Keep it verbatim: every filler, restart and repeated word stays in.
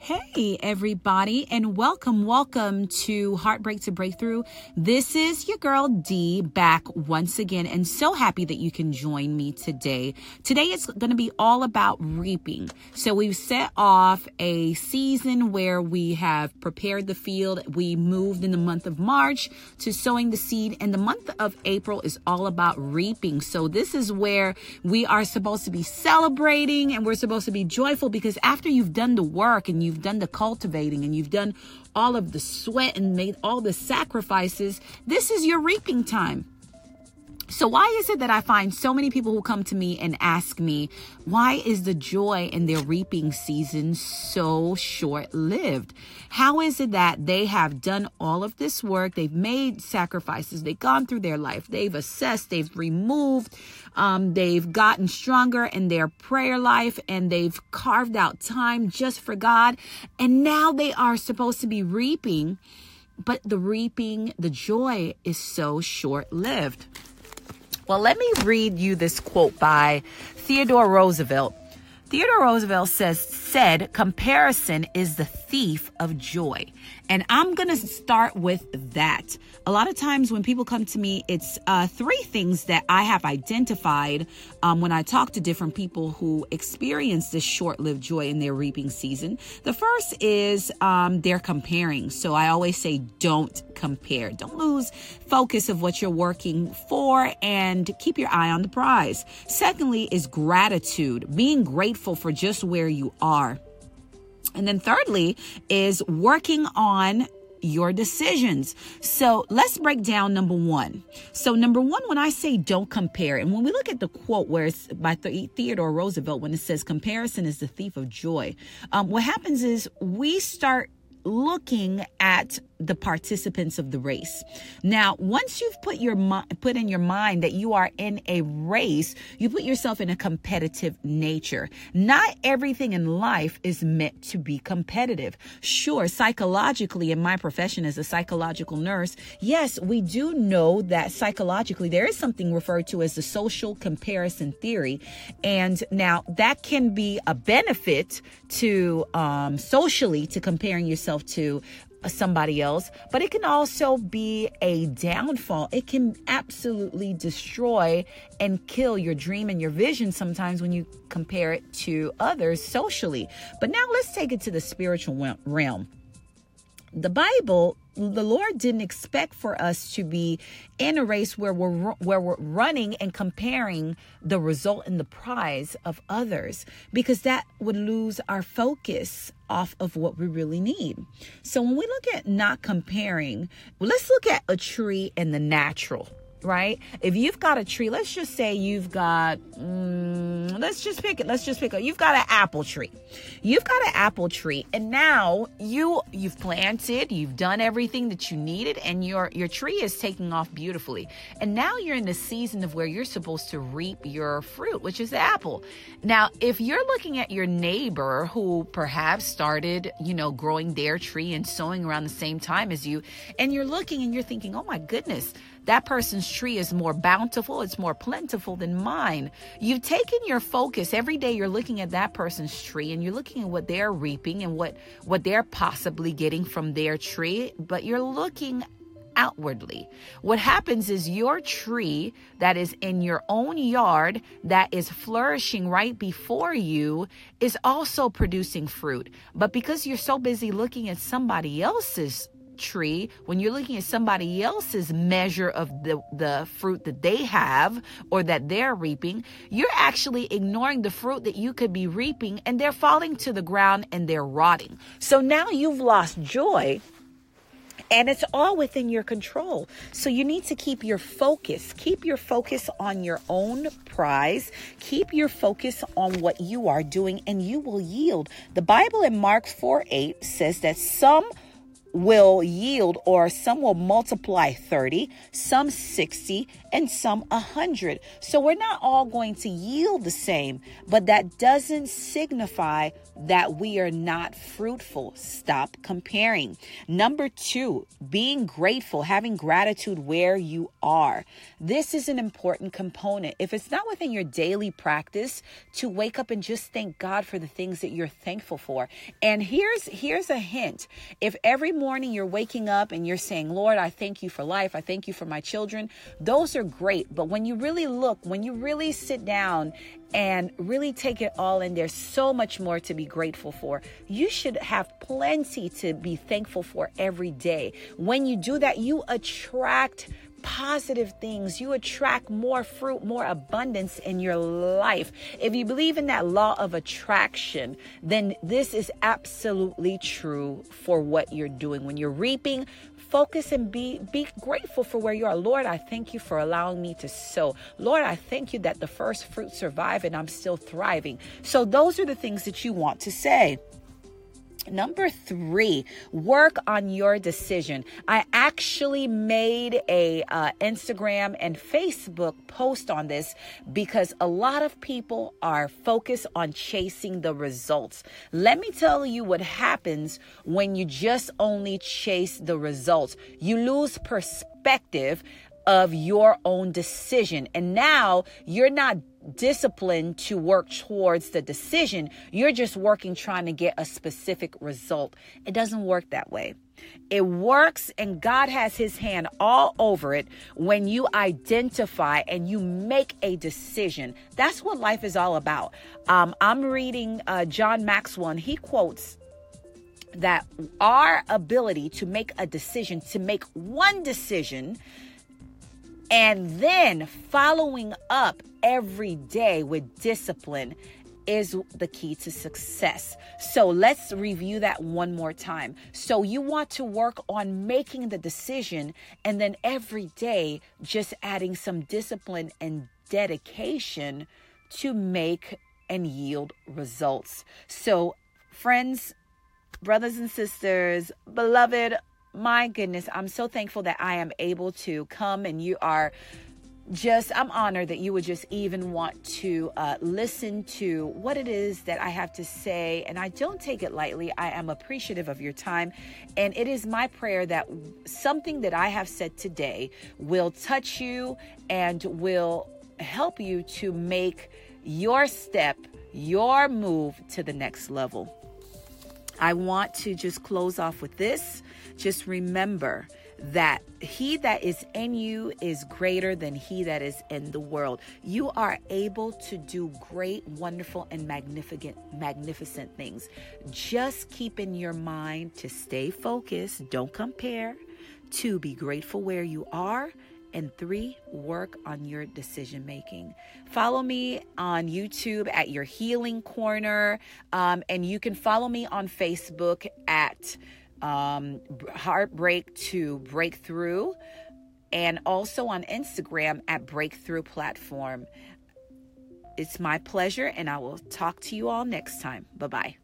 Hey, everybody, and welcome, welcome to Heartbreak to Breakthrough. This is your girl D back once again, and so happy that you can join me today. Today is going to be all about reaping. So we've set off a season where we have prepared the field. We moved in the month of March to sowing the seed, and the month of April is all about reaping. So this is where we are supposed to be celebrating, and we're supposed to be joyful, because after you've done the work and you've You've done the cultivating and you've done all of the sweat and made all the sacrifices, this is your reaping time. So why is it that I find so many people who come to me and ask me, why is the joy in their reaping season so short-lived? How is it that they have done all of this work? They've made sacrifices. They've gone through their life. They've assessed. They've removed. Um, they've gotten stronger in their prayer life, and they've carved out time just for God. And now they are supposed to be reaping, but the reaping, the joy is so short-lived. Well, let me read you this quote by Theodore Roosevelt. Theodore Roosevelt says, said, comparison is the thief of joy. And I'm going to start with that. A lot of times when people come to me, it's uh, three things that I have identified um, when I talk to different people who experience this short-lived joy in their reaping season. The first is um, they're comparing. So I always say, don't compare. Don't lose focus of what you're working for, and keep your eye on the prize. Secondly is gratitude, being grateful for just where you are. And then thirdly is working on your decisions. So let's break down number one. So number one, when I say don't compare, and when we look at the quote where it's by Theodore Roosevelt, when it says comparison is the thief of joy, um, what happens is we start looking at the participants of the race. Now, once you've put your put in your mind that you are in a race, you put yourself in a competitive nature. Not everything in life is meant to be competitive. Sure, psychologically, in my profession as a psychological nurse, yes, we do know that psychologically there is something referred to as the social comparison theory. And now that can be a benefit to um, socially to comparing yourself to somebody else, but it can also be a downfall. It can absolutely destroy and kill your dream and your vision sometimes when you compare it to others socially. But now let's take it to the spiritual realm. The Bible, the Lord didn't expect for us to be in a race where we're where we're running and comparing the result and the prize of others, because that would lose our focus off of what we really need. So when we look at not comparing, well, let's look at a tree in the natural, right? If you've got a tree, let's just say you've got, um, let's just pick it. Let's just pick it. You've got an apple tree. You've got an apple tree, and now you you've planted, you've done everything that you needed, and your your tree is taking off beautifully. And now you're in the season of where you're supposed to reap your fruit, which is the apple. Now, if you're looking at your neighbor who perhaps started, you know, growing their tree and sowing around the same time as you, and you're looking and you're thinking, oh my goodness, that person's tree is more bountiful, it's more plentiful than mine. You've taken your focus. Every day you're looking at that person's tree and you're looking at what they're reaping and what, what they're possibly getting from their tree, but you're looking outwardly. What happens is your tree that is in your own yard, that is flourishing right before you, is also producing fruit. But because you're so busy looking at somebody else's tree, when you're looking at somebody else's measure of the, the fruit that they have or that they're reaping, you're actually ignoring the fruit that you could be reaping, and they're falling to the ground and they're rotting. So now you've lost joy, and it's all within your control. So you need to keep your focus. Keep your focus on your own prize. Keep your focus on what you are doing, and you will yield. The Bible in Mark four eight says that some will yield, or some will multiply thirty, some sixty, and some one hundred. So we're not all going to yield the same, but that doesn't signify that we are not fruitful. Stop comparing. Number two, being grateful, having gratitude where you are. This is an important component. If it's not within your daily practice to wake up and just thank God for the things that you're thankful for. And here's here's a hint. If every morning you're waking up and you're saying, Lord, I thank you for life. I thank you for my children. Those are great. But when you really look, when you really sit down and really take it all in, there's so much more to be grateful for. You should have plenty to be thankful for every day. When you do that, you attract positive things. You attract more fruit, more abundance in your life. If you believe in that law of attraction, then this is absolutely true for what you're doing. When you're reaping, focus and be be grateful for where you are. Lord, I thank you for allowing me to sow. Lord, I thank you that the first fruit survived and I'm still thriving. So those are the things that you want to say. Number three, work on your decision. I actually made a uh, Instagram and Facebook post on this because a lot of people are focused on chasing the results. Let me tell you what happens when you just only chase the results. You lose perspective of your own decision. And now you're not disciplined to work towards the decision. You're just working trying to get a specific result. It doesn't work that way. It works, and God has his hand all over it when you identify and you make a decision. That's what life is all about. Um, I'm reading uh, John Maxwell, and he quotes that our ability to make a decision, to make one decision, and then following up every day with discipline is the key to success. So let's review that one more time. So you want to work on making the decision, and then every day just adding some discipline and dedication to make and yield results. So friends, brothers and sisters, beloved, my goodness, I'm so thankful that I am able to come, and you are just, I'm honored that you would just even want to uh, listen to what it is that I have to say. And I don't take it lightly. I am appreciative of your time. And it is my prayer that something that I have said today will touch you and will help you to make your step, your move to the next level. I want to just close off with this. Just remember that he that is in you is greater than he that is in the world. You are able to do great, wonderful, and magnificent, magnificent things. Just keep in your mind to stay focused. Don't compare. Two, be grateful where you are. And three, work on your decision making. Follow me on YouTube at Your Healing Corner. Um, and you can follow me on Facebook at um, Heartbreak to Breakthrough. And also on Instagram at Breakthrough Platform. It's my pleasure, and I will talk to you all next time. Bye-bye.